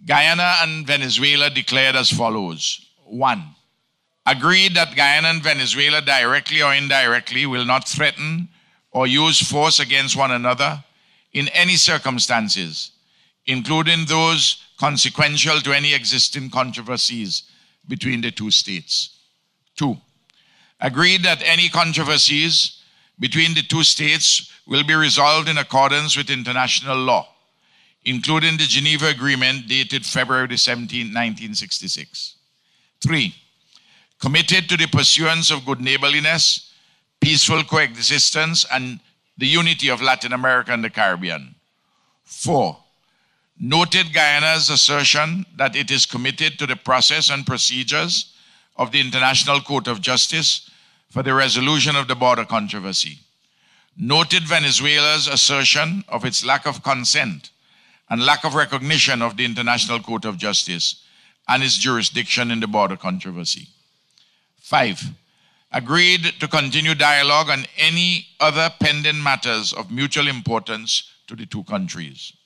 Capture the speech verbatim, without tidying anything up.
Guyana and Venezuela declared as follows. One, agreed that Guyana and Venezuela directly or indirectly will not threaten or use force against one another in any circumstances, including those consequential to any existing controversies between the two states. Two, agreed that any controversies between the two states will be resolved in accordance with international law, including the Geneva Agreement dated February seventeenth, nineteen sixty-six. Three, committed to the pursuance of good neighborliness, peaceful coexistence, and the unity of Latin America and the Caribbean. Four, noted Guyana's assertion that it is committed to the process and procedures of the International Court of Justice for the resolution of the border controversy. Noted Venezuela's assertion of its lack of consent and lack of recognition of the International Court of Justice and its jurisdiction in the border controversy. Five, agreed to continue dialogue on any other pending matters of mutual importance to the two countries.